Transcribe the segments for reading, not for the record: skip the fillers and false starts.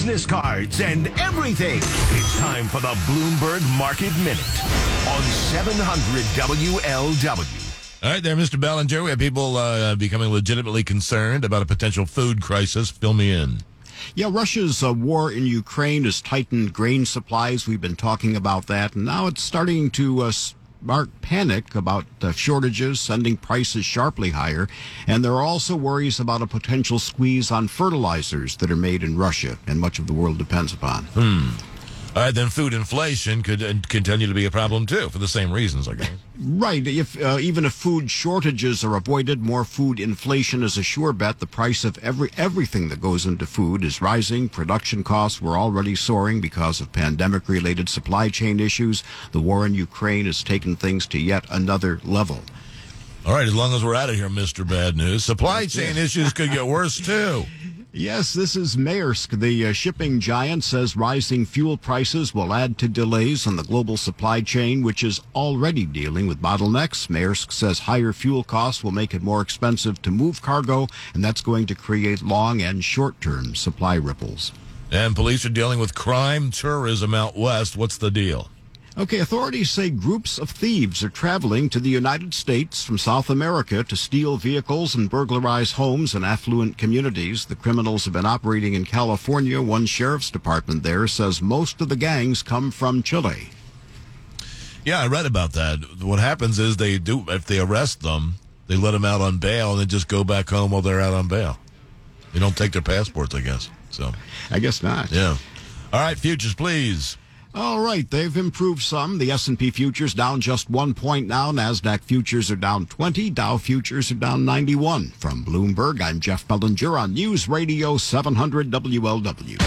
business cards, and everything. It's time for the Bloomberg Market Minute on 700 WLW. All right there, Mr. Bellinger. We have people becoming legitimately concerned about a potential food crisis. Fill me in. Yeah, Russia's war in Ukraine has tightened grain supplies. We've been talking about that, and now it's starting to spark panic about shortages, sending prices sharply higher. And there are also worries about a potential squeeze on fertilizers that are made in Russia, and much of the world depends upon. All right, then food inflation could continue to be a problem, too, for the same reasons, I guess. Right. Even if food shortages are avoided, more food inflation is a sure bet. The price of everything that goes into food is rising. Production costs were already soaring because of pandemic-related supply chain issues. The war in Ukraine has taken things to yet another level. All right, as long as we're out of here, Mr. Bad News, supply chain issues could get worse, too. Yes, this is Maersk. The shipping giant says rising fuel prices will add to delays on the global supply chain, which is already dealing with bottlenecks. Maersk says higher fuel costs will make it more expensive to move cargo, and that's going to create long and short-term supply ripples. And police are dealing with crime tourism out west. What's the deal? Okay, authorities say groups of thieves are traveling to the United States from South America to steal vehicles and burglarize homes in affluent communities. The criminals have been operating in California. One sheriff's department there says most of the gangs come from Chile. Yeah, I read about that. What happens is if they arrest them, they let them out on bail and then just go back home while they're out on bail. They don't take their passports, I guess. So I guess not. Yeah. All right, futures, please. All right, they've improved some. The S&P futures down just 1 point now. NASDAQ futures are down 20. Dow futures are down 91. From Bloomberg, I'm Jeff Bellinger on News Radio 700 WLW.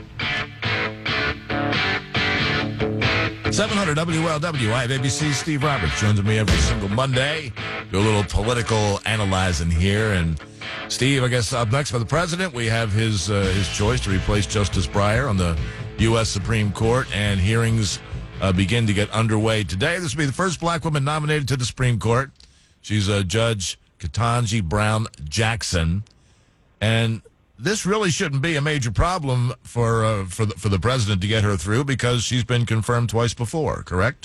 700 WLW. I have ABC Steve Roberts joins me every single Monday. Do a little political analyzing here. And Steve, I guess up next for the president, we have his choice to replace Justice Breyer on the U.S. Supreme Court, and hearings begin to get underway today. This will be the first black woman nominated to the Supreme Court. She's Judge Ketanji Brown Jackson, and this really shouldn't be a major problem for the president to get her through because she's been confirmed twice before. Correct?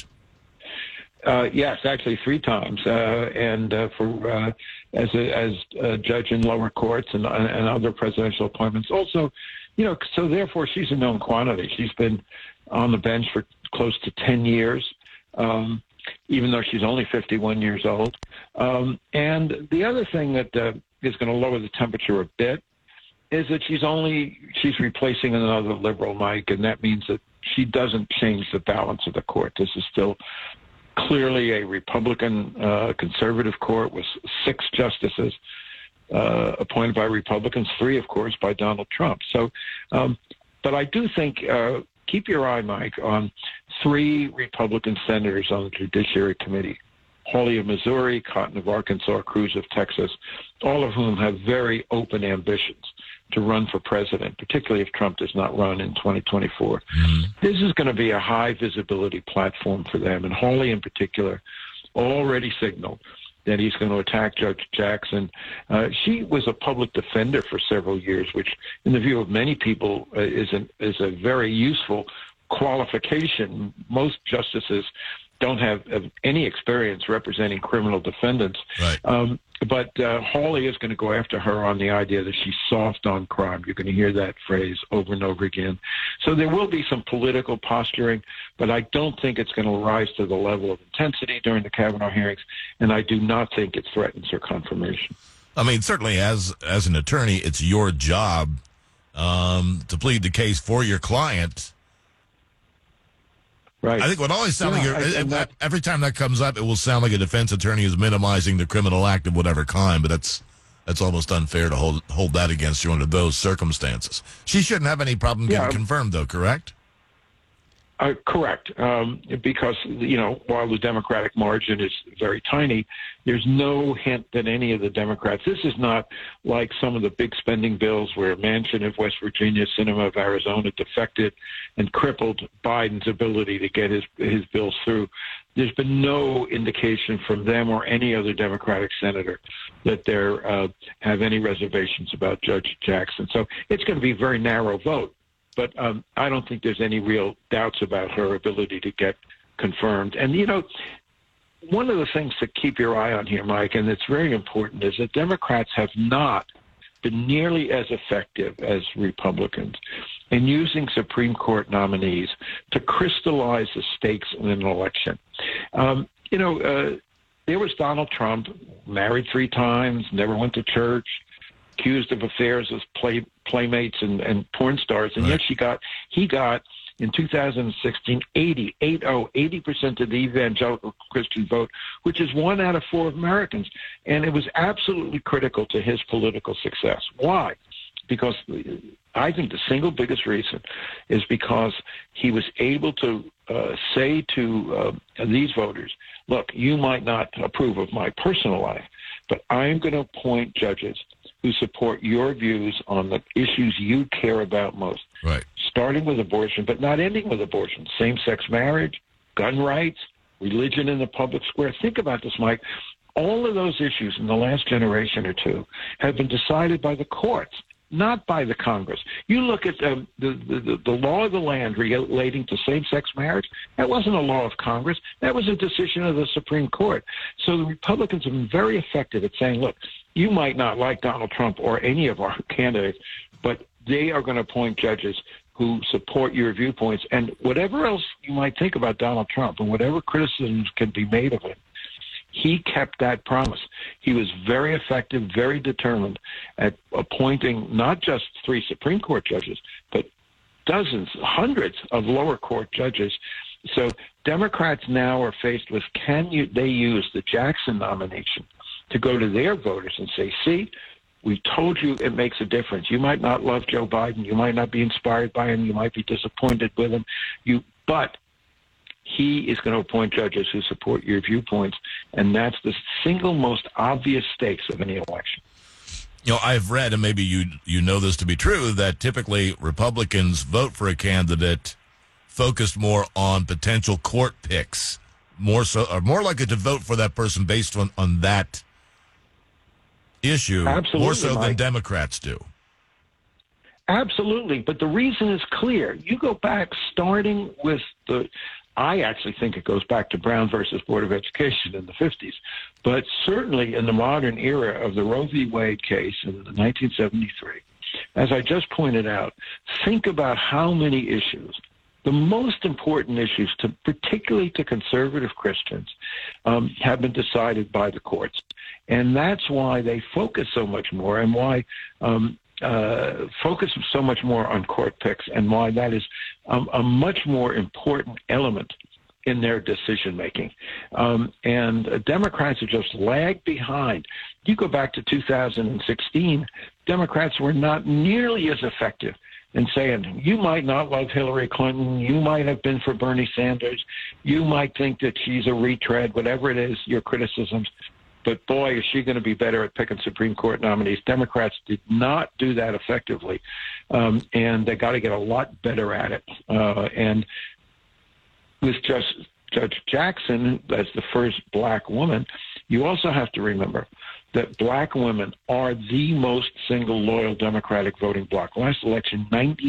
Yes, actually 3 times, and as a judge in lower courts and other presidential appointments. Also, so therefore she's a known quantity. She's been on the bench for close to 10 years, even though she's only 51 years old. And the other thing that is going to lower the temperature a bit is that she's replacing another liberal, Mike, and that means that she doesn't change the balance of the court. This is still clearly a Republican conservative court with 6 justices appointed by Republicans, 3, of course, by Donald Trump. So, but I do think, keep your eye, Mike, on 3 Republican senators on the Judiciary Committee. Hawley of Missouri, Cotton of Arkansas, Cruz of Texas, all of whom have very open ambitions to run for president, particularly if Trump does not run in 2024. Mm-hmm. This is going to be a high visibility platform for them, and Hawley in particular already signaled that he's going to attack Judge Jackson. She was a public defender for several years, which in the view of many people is a very useful qualification. Most justices don't have any experience representing criminal defendants. Right. But Hawley is going to go after her on the idea that she's soft on crime. You're going to hear that phrase over and over again. So there will be some political posturing, but I don't think it's going to rise to the level of intensity during the Kavanaugh hearings, and I do not think it threatens her confirmation. I mean, certainly as an attorney, it's your job to plead the case for your client. Right. I think what always sounds every time that comes up, it will sound like a defense attorney is minimizing the criminal act of whatever kind, but that's almost unfair to hold that against you under those circumstances. She shouldn't have any problem getting confirmed, though, correct? Correct. Because, while the Democratic margin is very tiny, there's no hint that any of the Democrats, this is not like some of the big spending bills where Manchin of West Virginia, Sinema of Arizona defected and crippled Biden's ability to get his bills through. There's been no indication from them or any other Democratic senator that they have any reservations about Judge Jackson. So it's going to be a very narrow vote. but I don't think there's any real doubts about her ability to get confirmed. And, one of the things to keep your eye on here, Mike, and it's very important, is that Democrats have not been nearly as effective as Republicans in using Supreme Court nominees to crystallize the stakes in an election. There was Donald Trump, married 3 times, never went to church, accused of affairs with playmates and porn stars, and yet he got in 2016 80% of the evangelical Christian vote, which is 1 out of 4 Americans, and it was absolutely critical to his political success. Why? Because I think the single biggest reason is because he was able to say to these voters, look, you might not approve of my personal life, but I'm going to appoint judges who support your views on the issues you care about most. Right. Starting with abortion, but not ending with abortion. Same-sex marriage, gun rights, religion in the public square. Think about this, Mike. All of those issues in the last generation or two have been decided by the courts, not by the Congress. You look at the law of the land relating to same-sex marriage. That wasn't a law of Congress. That was a decision of the Supreme Court. So the Republicans have been very effective at saying, look, you might not like Donald Trump or any of our candidates, but they are going to appoint judges who support your viewpoints. And whatever else you might think about Donald Trump and whatever criticisms can be made of him, he kept that promise. He was very effective, very determined at appointing not just 3 Supreme Court judges, but dozens, hundreds of lower court judges. So Democrats now are faced with, they use the Jackson nomination to go to their voters and say, see, we told you it makes a difference. You might not love Joe Biden. You might not be inspired by him. You might be disappointed with him. But he is going to appoint judges who support your viewpoints, and that's the single most obvious stakes of any election. I've read, and maybe you know this to be true, that typically Republicans vote for a candidate focused more on potential court picks, more likely to vote for that person based on that issue, Absolutely, more so than Mike. Democrats do. Absolutely, but the reason is clear. You go back, starting with I actually think it goes back to Brown versus Board of Education in the 50s, but certainly in the modern era of the Roe v. Wade case in 1973, as I just pointed out, think about how many issues, the most important issues, particularly to conservative Christians, have been decided by the courts. And that's why they focus so much more, and why focus so much more on court picks, and why that is a much more important element in their decision-making. And Democrats have just lagged behind. You go back to 2016, Democrats were not nearly as effective in saying, you might not love Hillary Clinton, you might have been for Bernie Sanders, you might think that she's a retread, whatever it is, your criticisms, but boy, is she going to be better at picking Supreme Court nominees. Democrats did not do that effectively, and they got to get a lot better at it. And with Judge Jackson as the first black woman, you also have to remember that black women are the most single loyal Democratic voting bloc. Last election,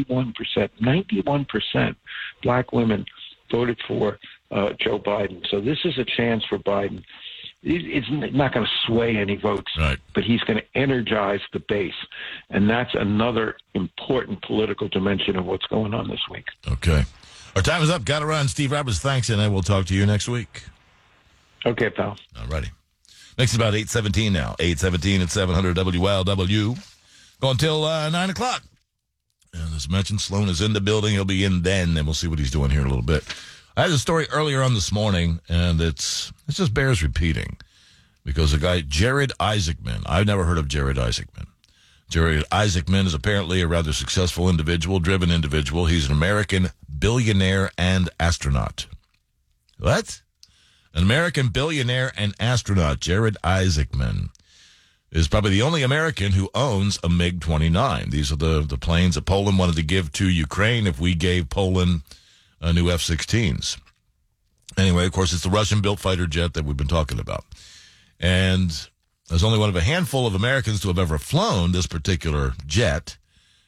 91% black women voted for Joe Biden. So this is a chance for Biden. It's not going to sway any votes, right, but he's going to energize the base. And that's another important political dimension of what's going on this week. Okay. Our time is up. Got to run. Steve Roberts, thanks, and I will talk to you next week. Okay, pal. All righty. Next is about 8:17 now. 8:17 at 700 WLW. Go until 9 o'clock. And as mentioned, Sloan is in the building. He'll be in then, and we'll see what he's doing here in a little bit. I had a story earlier on this morning, and it just bears repeating, because a guy, Jared Isaacman, I've never heard of Jared Isaacman. Jared Isaacman is apparently a rather successful individual, driven individual. He's an American billionaire and astronaut. What? An American billionaire and astronaut, Jared Isaacman, is probably the only American who owns a MiG-29. These are the planes that Poland wanted to give to Ukraine if we gave Poland new F-16s. Anyway, of course, it's the Russian-built fighter jet that we've been talking about. And as only one of a handful of Americans to have ever flown this particular jet,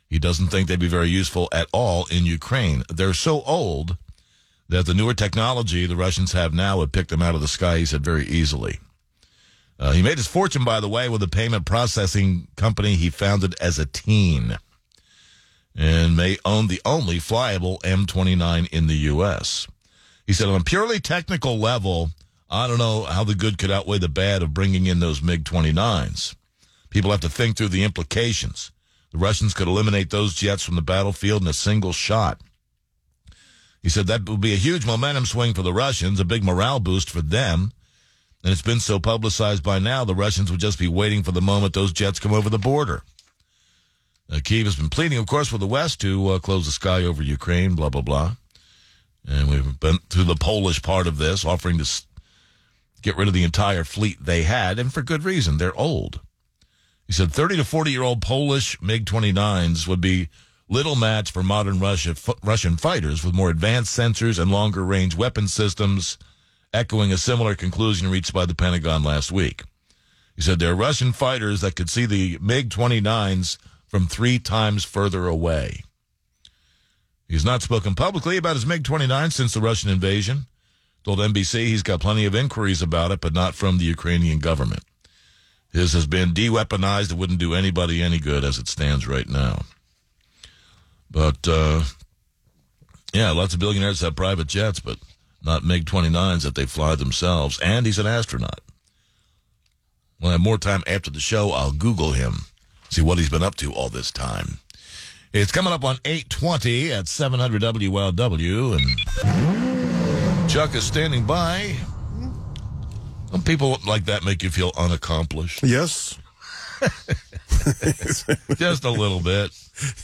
He doesn't think they'd be very useful at all in Ukraine. They're so old that the newer technology the Russians have now would pick them out of the sky, he said, very easily. He made his fortune, by the way, with a payment processing company he founded as a teen, and may own the only flyable M29 in the U.S. He said, on a purely technical level, I don't know how the good could outweigh the bad of bringing in those MiG-29s. People have to think through the implications. The Russians could eliminate those jets from the battlefield in a single shot. He said that would be a huge momentum swing for the Russians, a big morale boost for them. And it's been so publicized by now, the Russians would just be waiting for the moment those jets come over the border. Kyiv has been pleading, of course, with the West to close the sky over Ukraine, blah, blah, blah. And we've been through the Polish part of this, offering to get rid of the entire fleet they had, and for good reason. They're old. He said 30 to 40-year-old Polish MiG-29s would be little match for modern Russian fighters with more advanced sensors and longer-range weapon systems, echoing a similar conclusion reached by the Pentagon last week. He said there are Russian fighters that could see the MiG-29s from 3 times further away. He's not spoken publicly about his MiG-29 since the Russian invasion. Told NBC he's got plenty of inquiries about it, but not from the Ukrainian government. His has been de-weaponized. It wouldn't do anybody any good as it stands right now. But, yeah, lots of billionaires have private jets, but not MiG-29s that they fly themselves. And he's an astronaut. When I have more time after the show, I'll Google him, see what he's been up to all this time. It's coming up on 8:20 at 700 WLW, and Chuck is standing by. Some people like that make you feel unaccomplished. Yes. Just a little bit.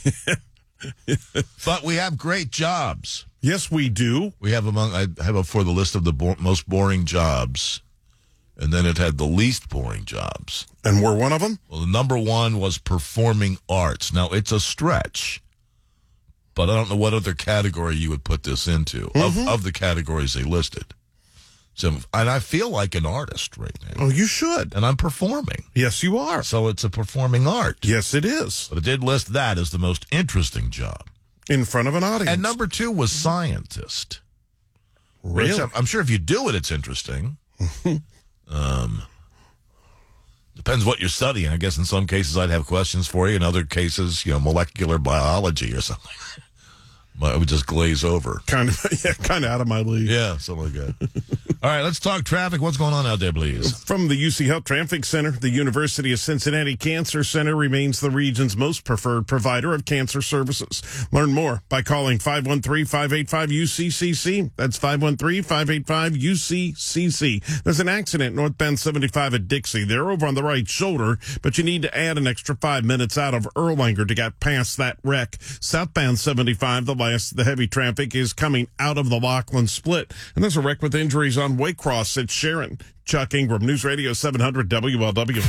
But we have great jobs. Yes, we do. We have I have before the list of the most boring jobs, and then it had the least boring jobs. And we're one of them? Well, the number one was performing arts. Now, it's a stretch, but I don't know what other category you would put this into, of the categories they listed. So, and I feel like an artist right now. Oh, you should. And I'm performing. Yes, you are. So it's a performing art. Yes, it is. But it did list that as the most interesting job. In front of an audience. And number 2 was scientist. Really? Which I'm sure if you do it, it's interesting. Depends what you're studying. I guess in some cases I'd have questions for you. In other cases, molecular biology or something. I would just glaze over. Kind of out of my league. Yeah, something like that. All right, let's talk traffic. What's going on out there, please? From the UC Health Traffic Center, the University of Cincinnati Cancer Center remains the region's most preferred provider of cancer services. Learn more by calling 513-585-UCCC. That's 513-585-UCCC. There's an accident northbound 75 at Dixie. They're over on the right shoulder, but you need to add an extra 5 minutes out of Erlanger to get past that wreck. Southbound 75, the heavy traffic is coming out of the Laughlin split. And there's a wreck with injuries on Waycross at Sharon. Chuck Ingram, News Radio 700 WLW.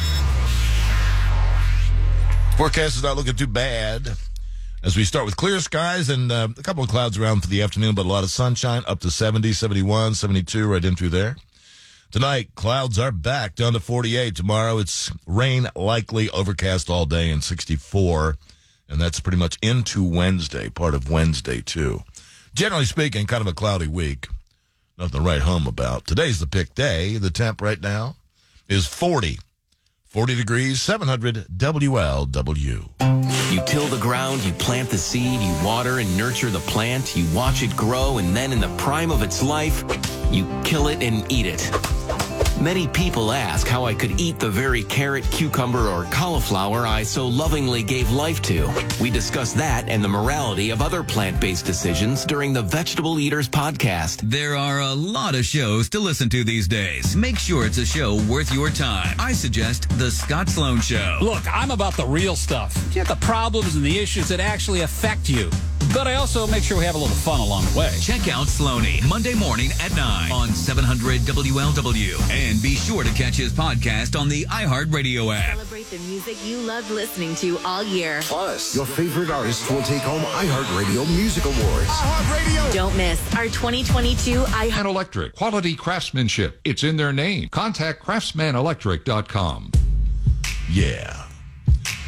Forecast is not looking too bad. As we start with clear skies and a couple of clouds around for the afternoon, but a lot of sunshine, up to 70, 71, 72, right in through there. Tonight, clouds are back down to 48. Tomorrow, it's rain likely, overcast all day, and 64. And that's pretty much into Wednesday, part of Wednesday, too. Generally speaking, kind of a cloudy week. Nothing to write home about. Today's the pick day. The temp right now is 40. 40 degrees, 700 WLW. You till the ground, you plant the seed, you water and nurture the plant, you watch it grow, and then in the prime of its life, you kill it and eat it. Many people ask how I could eat the very carrot, cucumber, or cauliflower I so lovingly gave life to. We discuss that and the morality of other plant-based decisions during the Vegetable Eaters podcast. There are a lot of shows to listen to these days. Make sure it's a show worth your time. I suggest The Scott Sloan Show. Look, I'm about the real stuff. The problems and the issues that actually affect you. But I also make sure we have a little fun along the way. Check out Sloaney, Monday morning at 9 on 700 WLW. And be sure to catch his podcast on the iHeartRadio app. Celebrate the music you loved listening to all year. Plus, your favorite artists will take home iHeartRadio Music Awards. iHeartRadio! Don't miss our 2022 iHeart Electric. Quality craftsmanship. It's in their name. Contact craftsmanelectric.com. Yeah.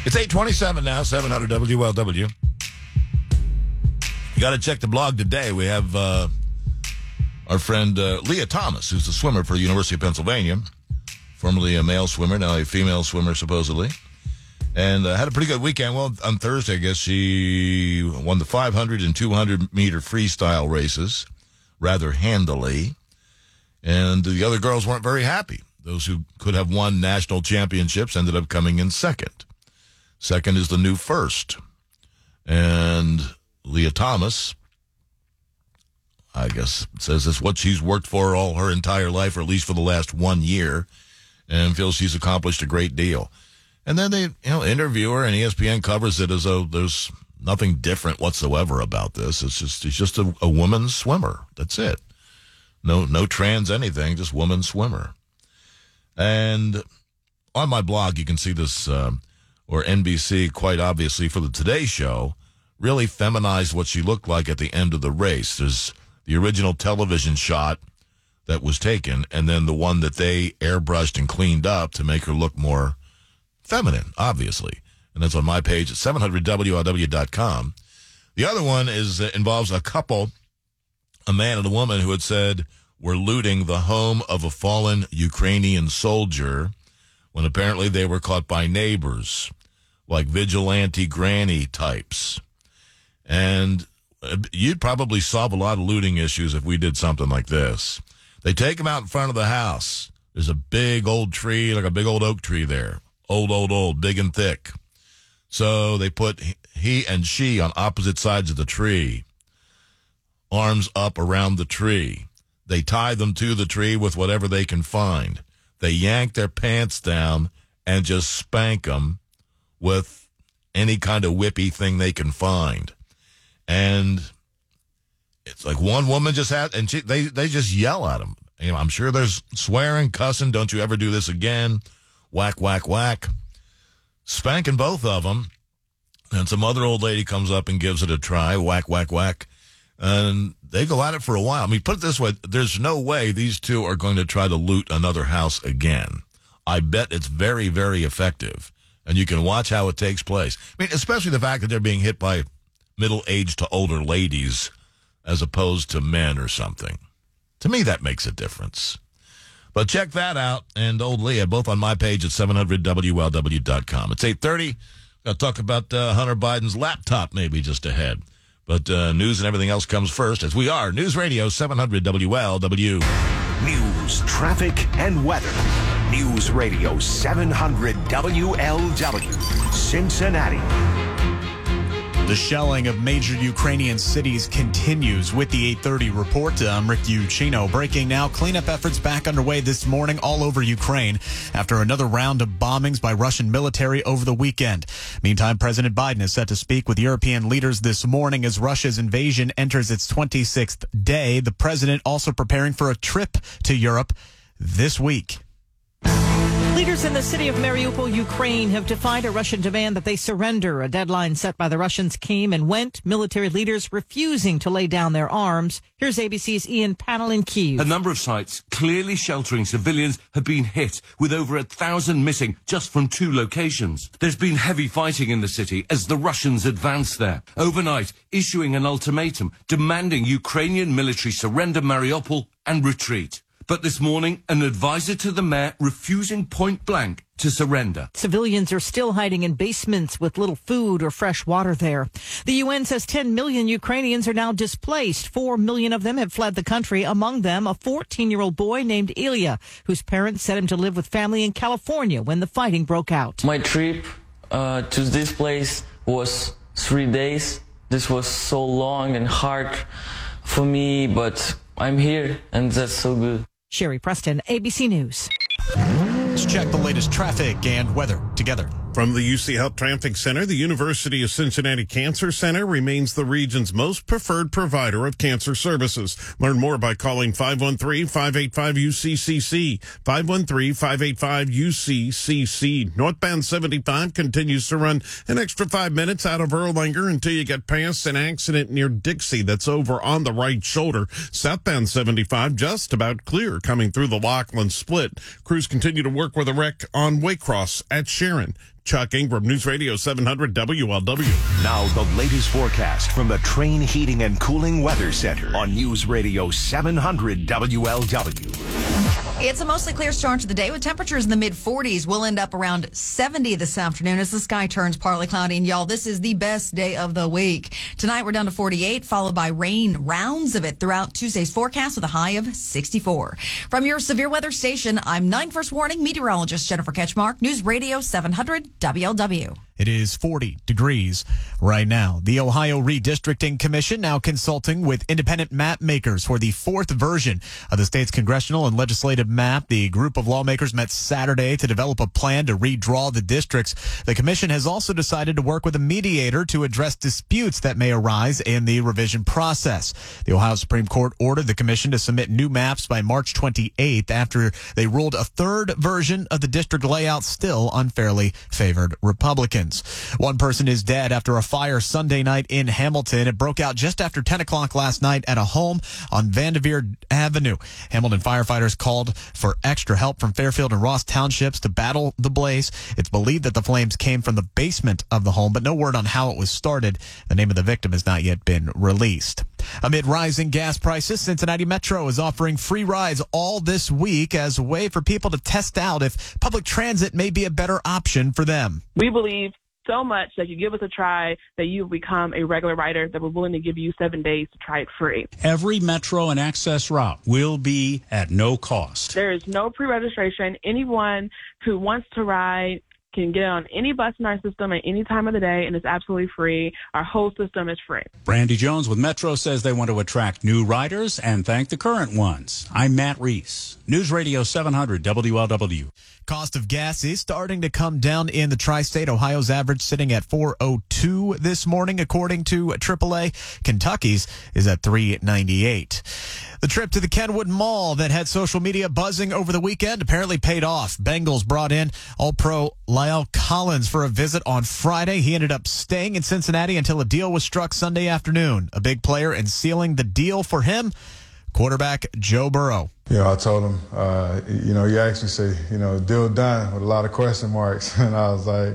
It's 8:27 now, 700 WLW. You got to check the blog today. We have our friend Leah Thomas, who's the swimmer for the University of Pennsylvania, formerly a male swimmer, now a female swimmer, supposedly. And had a pretty good weekend. Well, on Thursday, I guess she won the 500 and 200-meter freestyle races rather handily. And the other girls weren't very happy. Those who could have won national championships ended up coming in second. Second is the new first. And Leah Thomas, I guess, says it's what she's worked for all her entire life, or at least for the last 1 year, and feels she's accomplished a great deal. And then they, interview her, and ESPN covers it as though there's nothing different whatsoever about this. She's just a woman swimmer. That's it. No trans anything, just woman swimmer. And on my blog, you can see this, or NBC, quite obviously, for the Today Show, really feminized what she looked like at the end of the race. There's the original television shot that was taken, and then the one that they airbrushed and cleaned up to make her look more feminine, obviously. And that's on my page at 700WLW.com. The other one involves a couple, a man and a woman, who had said, "We're looting the home of a fallen Ukrainian soldier," when apparently they were caught by neighbors, like vigilante granny types. And you'd probably solve a lot of looting issues if we did something like this. They take them out in front of the house. There's a big old tree, like a big old oak tree there. Old, big and thick. So they put he and she on opposite sides of the tree, arms up around the tree. They tie them to the tree with whatever they can find. They yank their pants down and just spank them with any kind of whippy thing they can find. And it's like one woman just had, and they just yell at them. I'm sure there's swearing, cussing, don't you ever do this again, whack, whack, whack, spanking both of them. And some other old lady comes up and gives it a try, whack, whack, whack. And they go at it for a while. I mean, put it this way, there's no way these two are going to try to loot another house again. I bet it's very, very effective. And you can watch how it takes place. I mean, especially the fact that they're being hit by middle-aged to older ladies as opposed to men or something. To me, that makes a difference. But check that out, and old Leah, both on my page at 700WLW.com. It's 8:30. Got to talk about Hunter Biden's laptop maybe just ahead. But news and everything else comes first, as we are News Radio 700 WLW. News, traffic, and weather. News Radio 700 WLW, Cincinnati. The shelling of major Ukrainian cities continues with the 8:30 report. I'm Rick Ucino. Breaking now, cleanup efforts back underway this morning all over Ukraine after another round of bombings by Russian military over the weekend. Meantime, President Biden is set to speak with European leaders this morning as Russia's invasion enters its 26th day. The president also preparing for a trip to Europe this week. Leaders in the city of Mariupol, Ukraine, have defied a Russian demand that they surrender. A deadline set by the Russians came and went, military leaders refusing to lay down their arms. Here's ABC's Ian Pannell in Kyiv. A number of sites clearly sheltering civilians have been hit, with over 1,000 missing just from 2 locations. There's been heavy fighting in the city as the Russians advance there, overnight issuing an ultimatum demanding Ukrainian military surrender Mariupol and retreat. But this morning, an advisor to the mayor refusing point blank to surrender. Civilians are still hiding in basements with little food or fresh water there. The UN says 10 million Ukrainians are now displaced. 4 million of them have fled the country, among them a 14-year-old boy named Ilya, whose parents sent him to live with family in California when the fighting broke out. My trip to this place was 3 days. This was so long and hard for me, but I'm here, and that's so good. Sherry Preston, ABC News. Let's check the latest traffic and weather together. From the UC Health Traffic Center, the University of Cincinnati Cancer Center remains the region's most preferred provider of cancer services. Learn more by calling 513-585-UCCC, 513-585-UCCC. Northbound 75 continues to run an extra 5 minutes out of Erlanger until you get past an accident near Dixie that's over on the right shoulder. Southbound 75 just about clear coming through the Laughlin split. Crews continue to work with a wreck on Waycross at Sharon. Chuck Ingram, News Radio 700 WLW. Now the latest forecast from the Train Heating and Cooling Weather Center on News Radio 700 WLW. It's a mostly clear start to the day with temperatures in the mid-40s. We'll end up around 70 this afternoon as the sky turns partly cloudy. And y'all, this is the best day of the week. Tonight we're down to 48, followed by rain, rounds of it throughout Tuesday's forecast with a high of 64. From your severe weather station, I'm 9 First Warning meteorologist Jennifer Ketchmark, News Radio 700 WLW. It is 40 degrees right now. The Ohio Redistricting Commission now consulting with independent map makers for the fourth version of the state's congressional and legislative map. The group of lawmakers met Saturday to develop a plan to redraw the districts. The commission has also decided to work with a mediator to address disputes that may arise in the revision process. The Ohio Supreme Court ordered the commission to submit new maps by March 28th after they ruled a third version of the district layout still unfairly favored Republicans. One person is dead after a fire Sunday night in Hamilton. It broke out just after 10 o'clock last night at a home on Vanderveer Avenue. Hamilton firefighters called for extra help from Fairfield and Ross townships to battle the blaze. It's believed that the flames came from the basement of the home, but no word on how it was started. The name of the victim has not yet been released. Amid rising gas prices, Cincinnati Metro is offering free rides all this week as a way for people to test out if public transit may be a better option for them. We believe so much that you give us a try that you become a regular rider, that we're willing to give you 7 days to try it free. Every Metro and Access route will be at no cost. There is no pre-registration. Anyone who wants to ride can get on any bus in our system at any time of the day, and it's absolutely free. Our whole system is free. Brandy Jones with Metro says they want to attract new riders and thank the current ones. I'm Matt Reese, News Radio 700 WLW. Cost of gas is starting to come down in the tri-state. Ohio's average sitting at $4.02 this morning, according to AAA. Kentucky's is at $3.98. The trip to the Kenwood Mall that had social media buzzing over the weekend apparently paid off. Bengals brought in All-Pro Lyle Collins for a visit on Friday. He ended up staying in Cincinnati until a deal was struck Sunday afternoon. A big player in sealing the deal for him, quarterback Joe Burrow. I told him, he asked me, say, deal done with a lot of question marks. And I was like,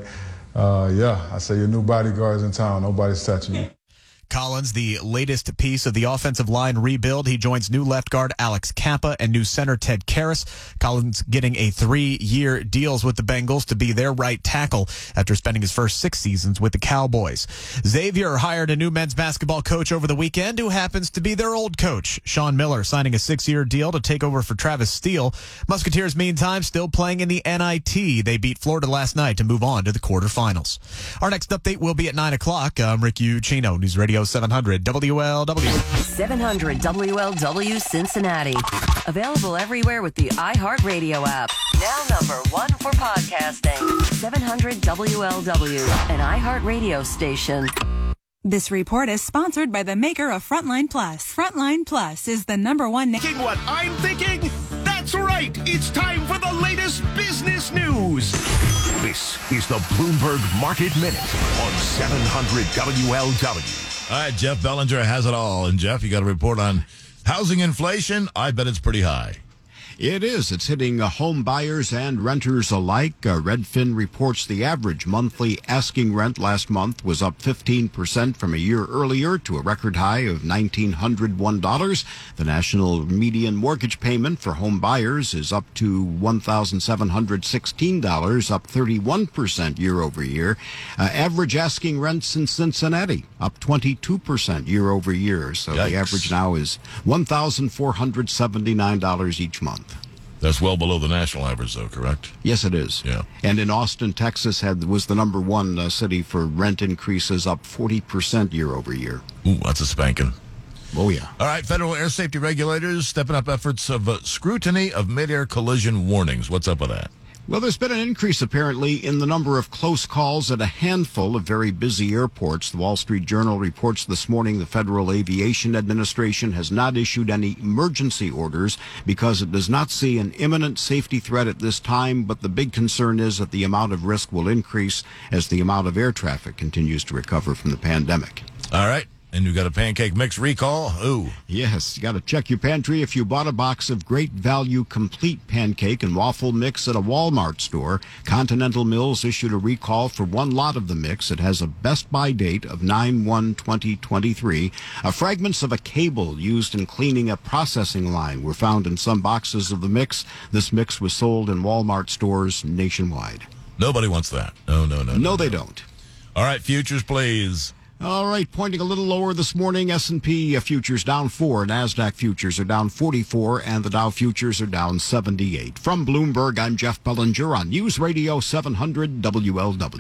I said, your new bodyguard's in town. Nobody's touching you. Collins, the latest piece of the offensive line rebuild. He joins new left guard Alex Kappa and new center Ted Karras. Collins getting a 3-year deal with the Bengals to be their right tackle after spending his first 6 seasons with the Cowboys. Xavier hired a new men's basketball coach over the weekend who happens to be their old coach. Sean Miller signing a 6-year deal to take over for Travis Steele. Musketeers, meantime, still playing in the NIT. They beat Florida last night to move on to the quarterfinals. Our next update will be at 9 o'clock. I'm Rick Ucino, News Radio 700 WLW. 700 WLW Cincinnati. Available everywhere with the iHeartRadio app. Now #1 for podcasting. 700 WLW, an iHeartRadio station. This report is sponsored by the maker of Frontline Plus. Frontline Plus is the #1. Thinking what I'm thinking? That's right. It's time for the latest business news. This is the Bloomberg Market Minute on 700 WLW. All right, Jeff Bellinger has it all. And, Jeff, you got a report on housing inflation? I bet it's pretty high. It is. It's hitting home buyers and renters alike. Redfin reports the average monthly asking rent last month was up 15% from a year earlier to a record high of $1,901. The national median mortgage payment for home buyers is up to $1,716, up 31% year over year. Average asking rents in Cincinnati up 22% year over year. So Yikes. The average now is $1,479 each month. That's well below the national average, though, correct? Yes, it is. Yeah. And in Austin, Texas, was the #1 city for rent increases, up 40% year over year. Ooh, that's a spanking. Oh, yeah. All right, federal air safety regulators stepping up efforts of scrutiny of mid-air collision warnings. What's up with that? Well, there's been an increase, apparently, in the number of close calls at a handful of very busy airports. The Wall Street Journal reports this morning the Federal Aviation Administration has not issued any emergency orders because it does not see an imminent safety threat at this time, but the big concern is that the amount of risk will increase as the amount of air traffic continues to recover from the pandemic. All right. And you got a pancake mix recall? Ooh. Yes, you got to check your pantry if you bought a box of Great Value Complete Pancake and Waffle Mix at a Walmart store. Continental Mills issued a recall for one lot of the mix. It has a best by date of 9/1/2023. Fragments of a cable used in cleaning a processing line were found in some boxes of the mix. This mix was sold in Walmart stores nationwide. Nobody wants that. No, they don't. All right, futures, please. All right, pointing a little lower this morning, S&P futures down 4, NASDAQ futures are down 44, and the Dow futures are down 78. From Bloomberg, I'm Jeff Bellinger on News Radio 700 WLW.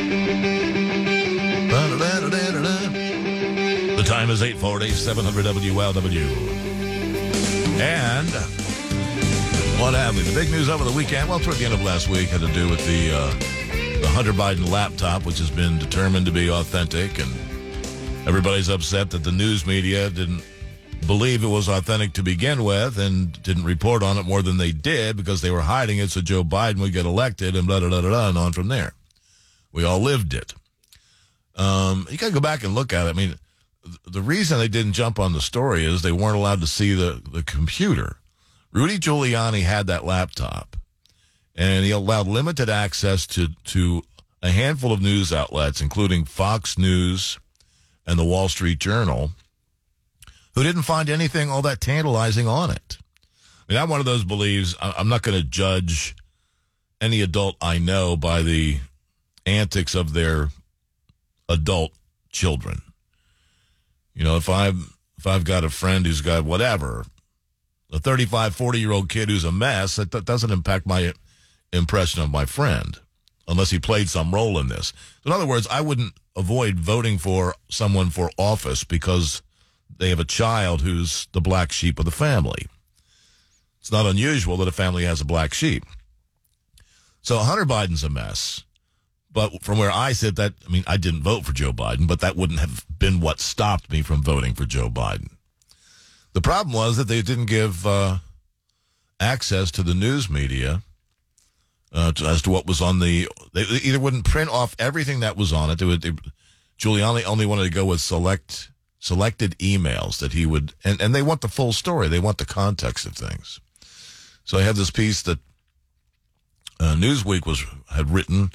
The time is 8:40, 700 WLW. And what have we? The big news over the weekend, well, toward the end of last week, had to do with the Hunter Biden laptop, which has been determined to be authentic, and everybody's upset that the news media didn't believe it was authentic to begin with and didn't report on it more than they did because they were hiding it so Joe Biden would get elected and blah, blah, blah, blah, and on from there. We all lived it. You got to go back and look at it. I mean, the reason they didn't jump on the story is they weren't allowed to see the computer. Rudy Giuliani had that laptop, and he allowed limited access to a handful of news outlets, including Fox News and the Wall Street Journal, who didn't find anything all that tantalizing on it. I mean, I'm one of those believes I'm not going to judge any adult I know by the antics of their adult children. You know, if I've got a friend who's got whatever, a 35, 40-year-old kid who's a mess, that doesn't impact my impression of my friend unless he played some role in this. In other words, I wouldn't avoid voting for someone for office because they have a child who's the black sheep of the family. It's not unusual that a family has a black sheep. So Hunter Biden's a mess. But from where I sit, I didn't vote for Joe Biden, but that wouldn't have been what stopped me from voting for Joe Biden. The problem was that they didn't give access to the news media as to what was on they either wouldn't print off everything that was on it. Giuliani only wanted to go with selected emails that he would, and they want the full story. They want the context of things. So I have this piece that Newsweek had written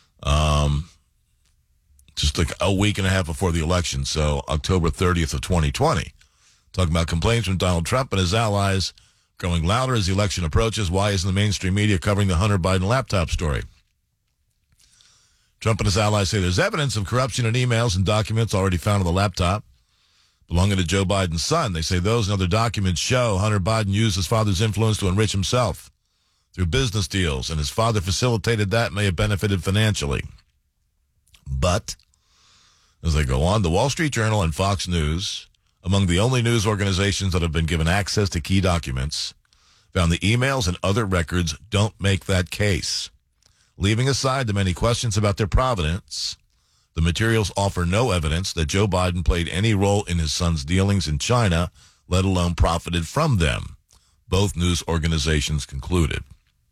just like a week and a half before the election, so October 30th of 2020, talking about complaints from Donald Trump and his allies growing louder as the election approaches. Why isn't the mainstream media covering the Hunter Biden laptop story? Trump and his allies say there's evidence of corruption in emails and documents already found on the laptop belonging to Joe Biden's son. They say those and other documents show Hunter Biden used his father's influence to enrich himself through business deals, and his father facilitated that, may have benefited financially. But, as they go on, the Wall Street Journal and Fox News, among the only news organizations that have been given access to key documents, found the emails and other records don't make that case. Leaving aside the many questions about their provenance, the materials offer no evidence that Joe Biden played any role in his son's dealings in China, let alone profited from them, both news organizations concluded.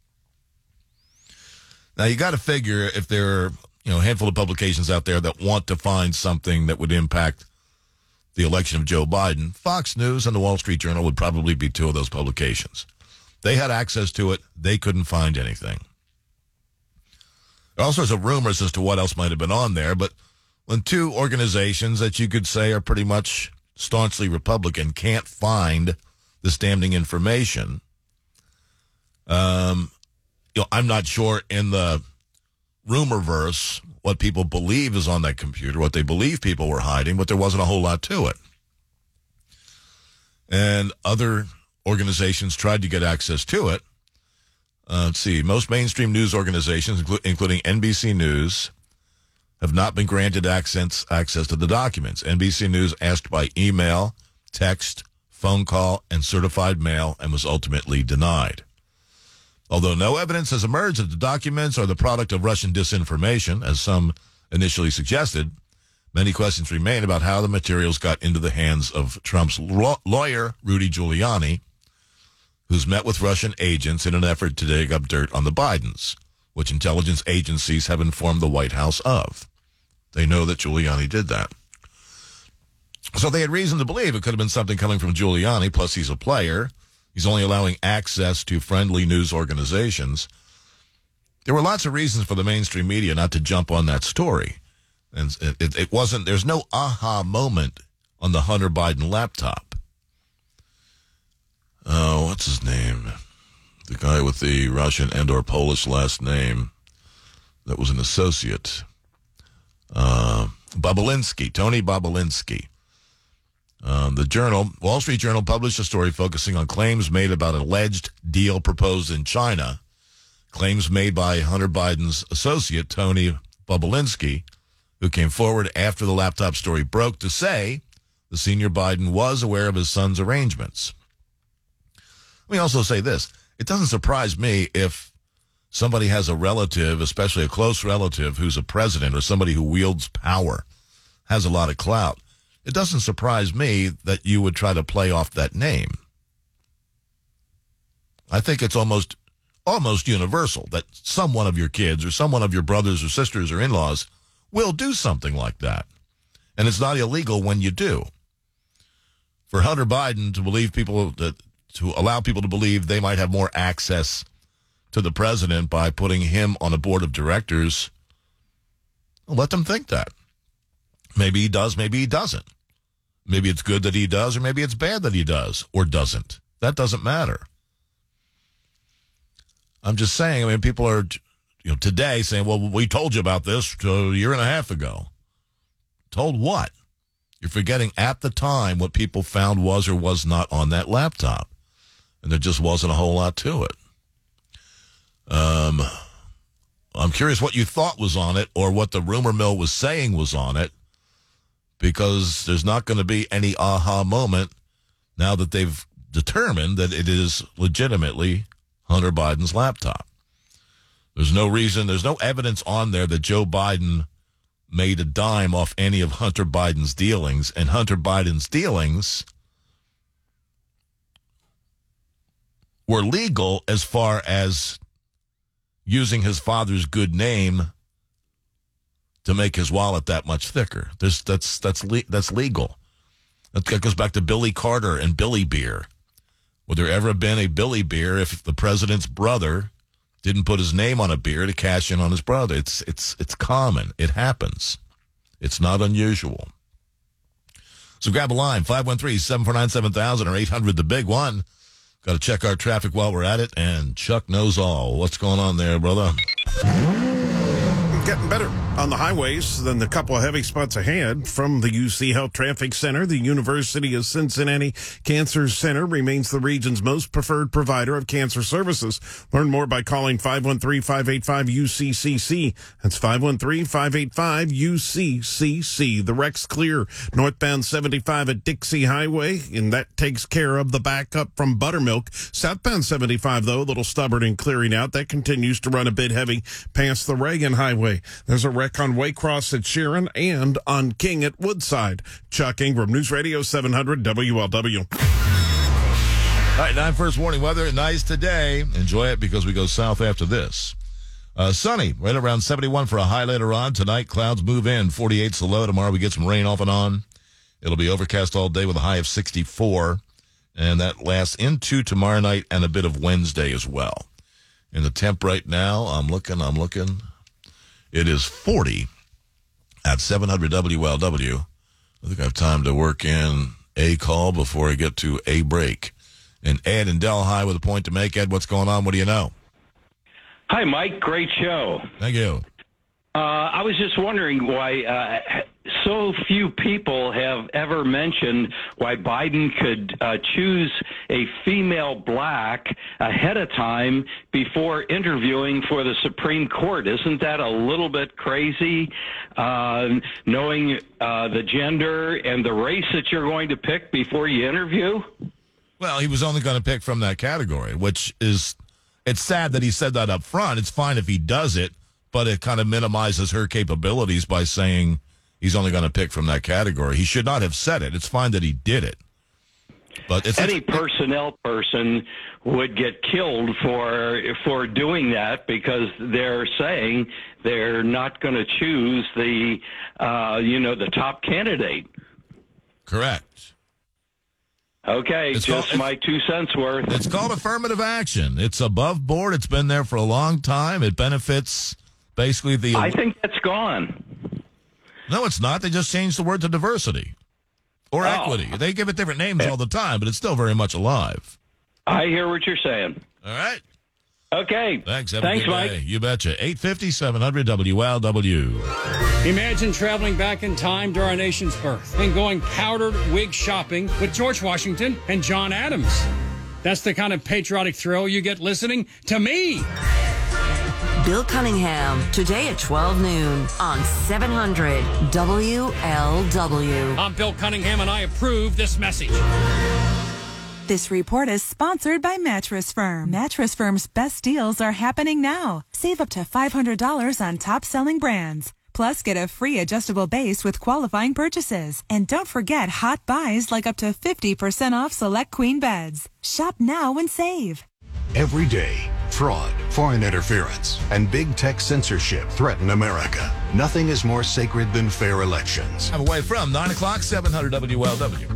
Now, you got to figure if there are a handful of publications out there that want to find something that would impact the election of Joe Biden, Fox News and the Wall Street Journal would probably be two of those publications. They had access to it. They couldn't find anything. There are all sorts of rumors as to what else might have been on there, but when two organizations that you could say are pretty much staunchly Republican can't find this damning information, I'm not sure in the rumorverse what people believe is on that computer, what they believe people were hiding, but there wasn't a whole lot to it. And other organizations tried to get access to it. Let's see, most mainstream news organizations, including NBC News, have not been granted access to the documents. NBC News asked by email, text, phone call, and certified mail, and was ultimately denied. Although no evidence has emerged that the documents are the product of Russian disinformation, as some initially suggested, many questions remain about how the materials got into the hands of Trump's lawyer, Rudy Giuliani, who's met with Russian agents in an effort to dig up dirt on the Bidens, which intelligence agencies have informed the White House of. They know that Giuliani did that. So they had reason to believe it could have been something coming from Giuliani, plus he's a player. He's only allowing access to friendly news organizations. There were lots of reasons for the mainstream media not to jump on that story. And it wasn't, there's no aha moment on the Hunter Biden laptop. Oh, what's his name? The guy with the Russian and/or Polish last name that was an associate. Bobulinski, Tony Bobulinski. The Journal, Wall Street Journal, published a story focusing on claims made about an alleged deal proposed in China. Claims made by Hunter Biden's associate, Tony Bobulinski, who came forward after the laptop story broke to say the senior Biden was aware of his son's arrangements. Let me also say this. It doesn't surprise me if somebody has a relative, especially a close relative, who's a president or somebody who wields power, has a lot of clout. It doesn't surprise me that you would try to play off that name. I think it's almost universal that some one of your kids or some one of your brothers or sisters or in-laws will do something like that. And it's not illegal when you do. For Hunter Biden to allow people to believe they might have more access to the president by putting him on a board of directors, let them think that. Maybe he does, maybe he doesn't. Maybe it's good that he does, or maybe it's bad that he does or doesn't. That doesn't matter. I'm just saying, I mean, people are, today saying, well, we told you about this a year and a half ago. Told what? You're forgetting at the time what people found was or was not on that laptop. And there just wasn't a whole lot to it. I'm curious what you thought was on it or what the rumor mill was saying was on it, because there's not going to be any aha moment now that they've determined that it is legitimately Hunter Biden's laptop. There's no reason, there's no evidence on there that Joe Biden made a dime off any of Hunter Biden's dealings, and Hunter Biden's dealings were legal as far as using his father's good name to make his wallet that much thicker. That's legal. That goes back to Billy Carter and Billy Beer. Would there ever have been a Billy Beer if the president's brother didn't put his name on a beer to cash in on his brother? It's common. It happens. It's not unusual. So grab a line, 513-749-7000 or 800, the big one. Got to check our traffic while we're at it, and Chuck knows all. What's going on there, brother? Getting better on the highways than the couple of heavy spots ahead. From the UC Health Traffic Center, the University of Cincinnati Cancer Center remains the region's most preferred provider of cancer services. Learn more by calling 513-585-UCCC. That's 513-585-UCCC. The wreck's clear northbound 75 at Dixie Highway, and that takes care of the backup from Buttermilk. Southbound 75, though, a little stubborn in clearing out. That continues to run a bit heavy past the Reagan Highway. There's a wreck on Waycross at Sharon and on King at Woodside. Chuck Ingram, News Radio 700 WLW. All right, 9 first warning weather. Nice today. Enjoy it because we go south after this. Sunny, right around 71 for a high later on. Tonight, clouds move in. 48's the low. Tomorrow, we get some rain off and on. It'll be overcast all day with a high of 64. And that lasts into tomorrow night and a bit of Wednesday as well. And the temp right now, I'm looking. It is 40 at 700 WLW. I think I have time to work in a call before I get to a break. And Ed in Delhi with a point to make. Ed, what's going on? What do you know? Hi, Mike. Great show. Thank you. I was just wondering why so few people have ever mentioned why Biden could choose a female black ahead of time before interviewing for the Supreme Court. Isn't that a little bit crazy, knowing the gender and the race that you're going to pick before you interview? Well, he was only going to pick from that category, which is, it's sad that he said that up front. It's fine if he does it, but it kind of minimizes her capabilities by saying he's only going to pick from that category. He should not have said it. It's fine that he did it. But it's any personnel person would get killed for doing that because they're saying they're not going to choose the the top candidate. Correct. Okay, my 2 cents worth. It's called affirmative action. It's above board. It's been there for a long time. It benefits basically the... I think that's gone. No, it's not. They just changed the word to diversity or equity. They give it different names all the time, but it's still very much alive. I hear what you're saying. All right. Okay. Thanks, Mike. Day. You betcha. 850-700 WLW. Imagine traveling back in time to our nation's birth and going powdered wig shopping with George Washington and John Adams. That's the kind of patriotic thrill you get listening to me. Bill Cunningham, today at 12 noon on 700 WLW. I'm Bill Cunningham, and I approve this message. This report is sponsored by Mattress Firm. Mattress Firm's best deals are happening now. Save up to $500 on top-selling brands. Plus, get a free adjustable base with qualifying purchases. And don't forget hot buys like up to 50% off select queen beds. Shop now and save. Every day, fraud, foreign interference, and big tech censorship threaten America. Nothing is more sacred than fair elections. I'm away from 9 o'clock, 700 WLW.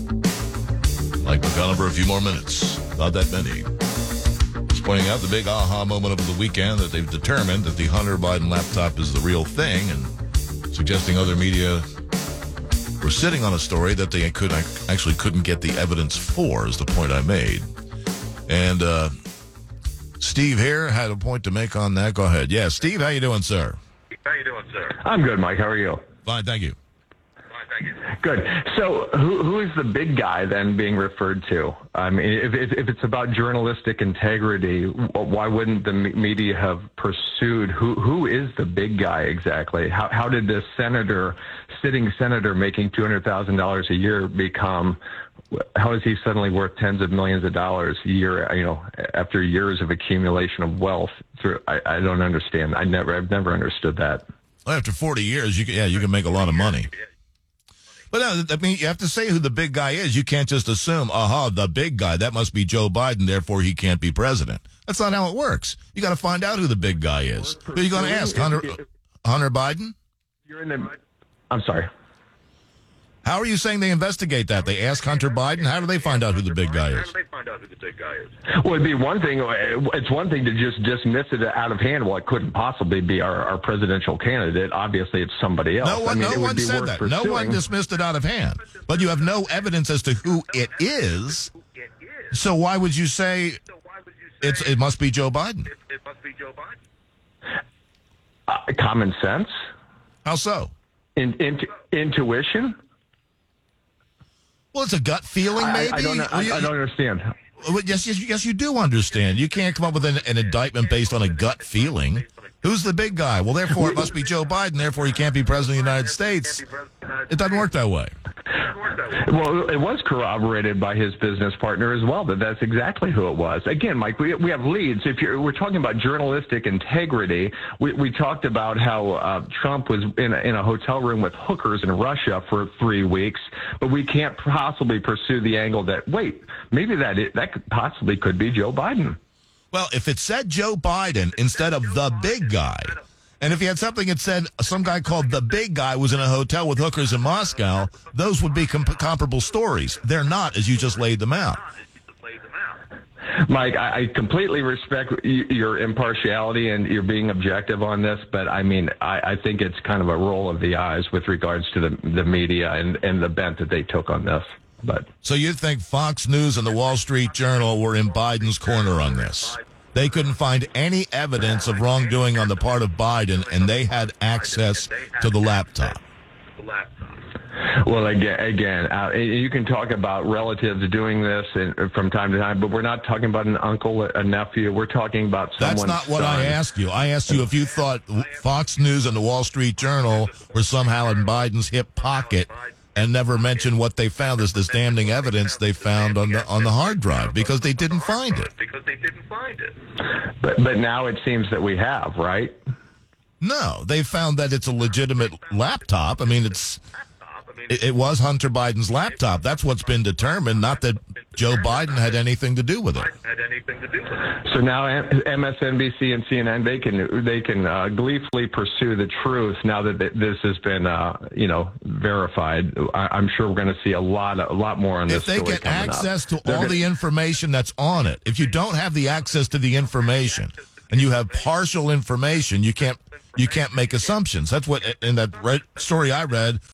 Mike McConnell for a few more minutes. Not that many. Just pointing out the big aha moment of the weekend that they've determined that the Hunter Biden laptop is the real thing, and suggesting other media were sitting on a story that they couldn't get the evidence for, is the point I made. And Steve here had a point to make on that. Go ahead. Yeah, Steve, how you doing, sir? I'm good, Mike. How are you? Fine, thank you. Good. So who is the big guy then being referred to? I mean, if it's about journalistic integrity, why wouldn't the media have pursued who is the big guy exactly? How did this sitting senator making $200,000 a year become, how is he suddenly worth tens of millions of dollars a year, after years of accumulation of wealth? I don't understand. I've never understood that. Well, after 40 years, you can make a lot of money. But I mean, you have to say who the big guy is. You can't just assume, the big guy, that must be Joe Biden, therefore he can't be president. That's not how it works. You got to find out who the big guy is. Who are you going to ask? Hunter Biden? I'm sorry. How are you saying they investigate that? They ask Hunter Biden? How do they find out who the big guy is? Well, it'd be one thing. It's one thing to just dismiss it out of hand. Well, it couldn't possibly be our presidential candidate. Obviously, it's somebody else. No one said that. No one dismissed it out of hand. But you have no evidence as to who it is. So why would you say it must be Joe Biden? Common sense. How so? Intuition. Well, it's a gut feeling, maybe? I don't understand. Yes, you do understand. You can't come up with an indictment based on a gut feeling. Who's the big guy? Well, therefore, it must be Joe Biden. Therefore, he can't be president of the United States. It doesn't work that way. Well, it was corroborated by his business partner as well, that's exactly who it was. Again, Mike, we have leads. We're talking about journalistic integrity. We talked about how Trump was in a hotel room with hookers in Russia for 3 weeks, but we can't possibly pursue the angle that, wait, maybe that possibly could be Joe Biden. Well, if it said Joe Biden instead of the big guy, and if you had something that said some guy called the big guy was in a hotel with hookers in Moscow, those would be comparable stories. They're not, as you just laid them out. Mike, I completely respect your impartiality and your being objective on this, but I mean, I think it's kind of a roll of the eyes with regards to the media and the bent that they took on this. But so you think Fox News and the Wall Street Journal were in Biden's corner on this? They couldn't find any evidence of wrongdoing on the part of Biden, and they had access to the laptop. Well, again, you can talk about relatives doing this from time to time, but we're not talking about an uncle, a nephew. We're talking about someone's That's not what son. I asked you. I asked you if you thought Fox News and the Wall Street Journal were somehow in Biden's hip pocket and never mentioned what they found as this damning evidence they found on the hard drive, because they didn't find it. But now it seems that we have, right? No, they found that it's a legitimate laptop. I mean, it was Hunter Biden's laptop. That's what's been determined, not that Joe Biden had anything to do with it. So now MSNBC and CNN, they can gleefully pursue the truth now that this has been verified. I'm sure we're going to see a lot more on this. If they story get coming access up. to all the information that's on it, if you don't have the access to the information and you have partial information, you can't make assumptions. That's what in that story I read